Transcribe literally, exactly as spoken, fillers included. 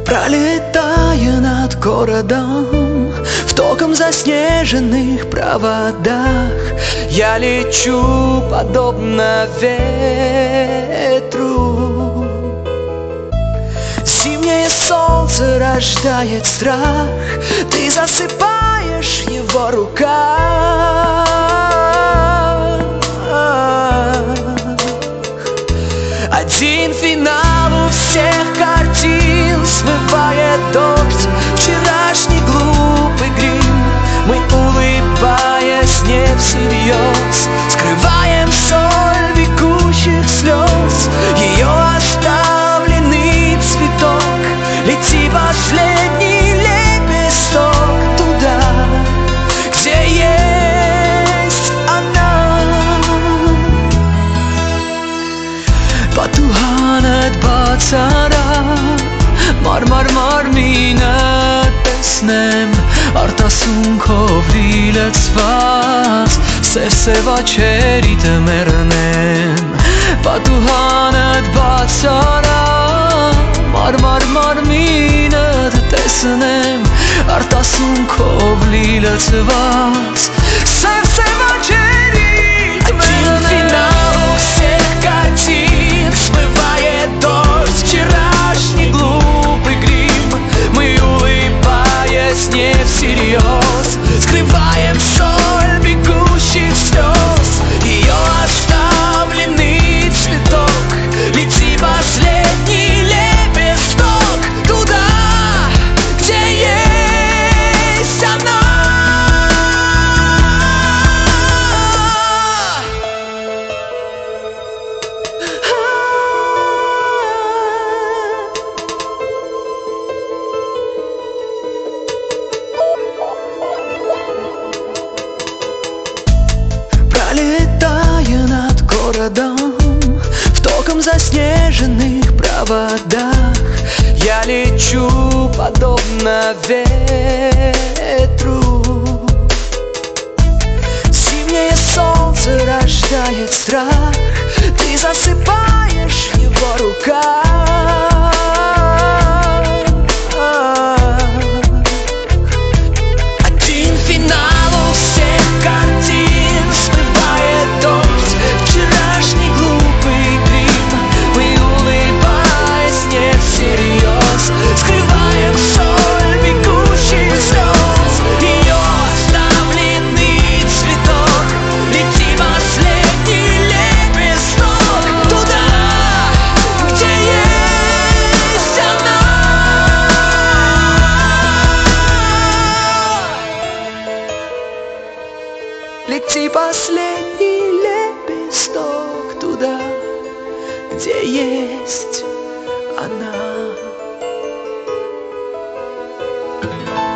Пролетая над городом в током заснеженных проводах, я лечу подобно ветру. Зимнее солнце рождает страх, ты засыпаешь его руках. Один финал у всех картин, смывает дождь вчерашний глупый грим. Мы, улыбаясь не всерьез, скрываем соль векущих слез. Ее оставленный цветок, лети последний лепесток туда, где есть она. Patuhanat bacara, mar-mar-mar minnet tesnem, artasun kovrilets vas, sev-seva ċerit mernem. Patuhanat bacara, mar-mar-mar minnet tesnem, artasun kovrilets vas, sev-seva ċerit mernem. Смывает дождь вчерашний глупый грим. Мы, улыбаясь не всерьез, скрываем соль бегущих слез. Ее оставленный цветок, лети последний лепесток туда, где есть она. Пролетая над городом в током заснеженных проводах, я лечу подобно ветру. Зимнее солнце рождает страх, ты засыпаешь его руках. Один финал у всех картин, смывает дождь вчерашний глупый грим. Мы, улыбаясь не всерьез, скрываем соль бегущих слез. Ее оставленный цветок, лети последний лепесток туда, где есть она. Лети последний лепесток туда, где есть она.